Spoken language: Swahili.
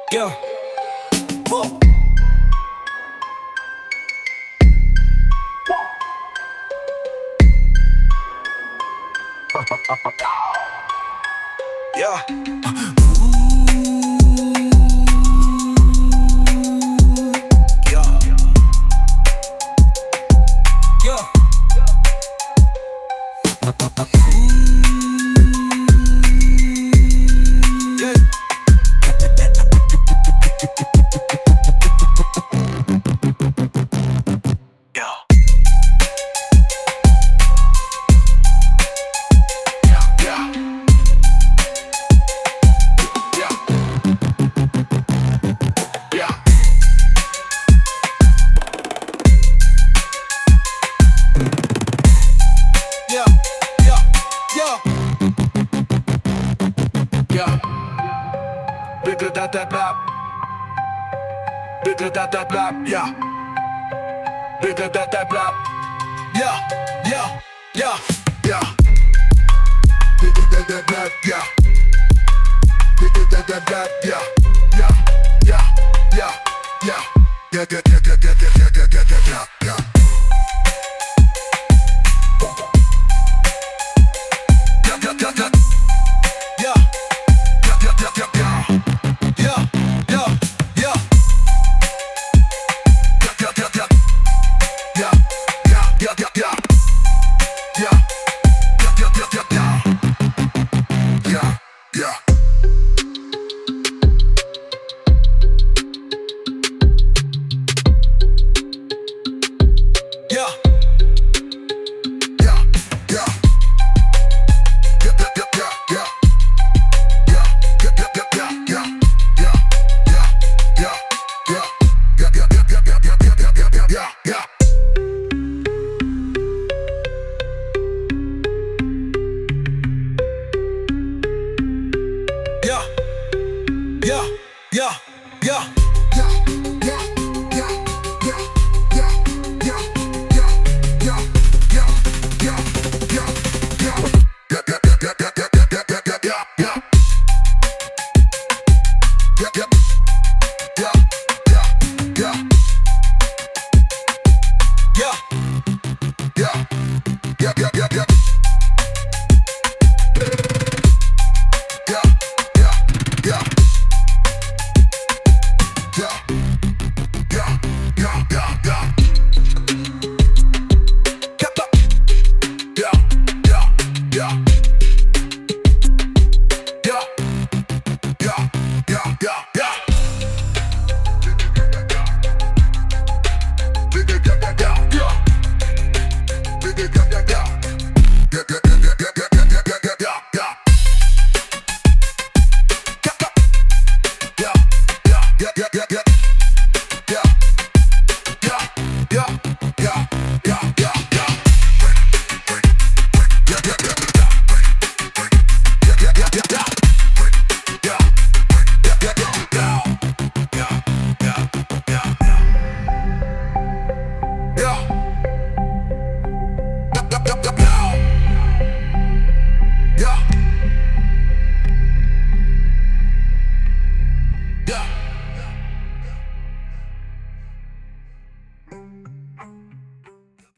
Yeah. Whoa. Yeah. Yeah. Yeah. Yeah. Bigger that blah. Bigger that blah. Yeah. Bigger that blah. Yeah. Yeah. Yeah. Yeah. Bigger that blah. Yeah. Bigger that blah. Yeah. Yeah. Yeah. Yeah. Yeah. Yeah. Yeah. Yeah. Yeah. Yeah. Yeah. Yeah. Yeah. Yeah. Yeah. Yeah.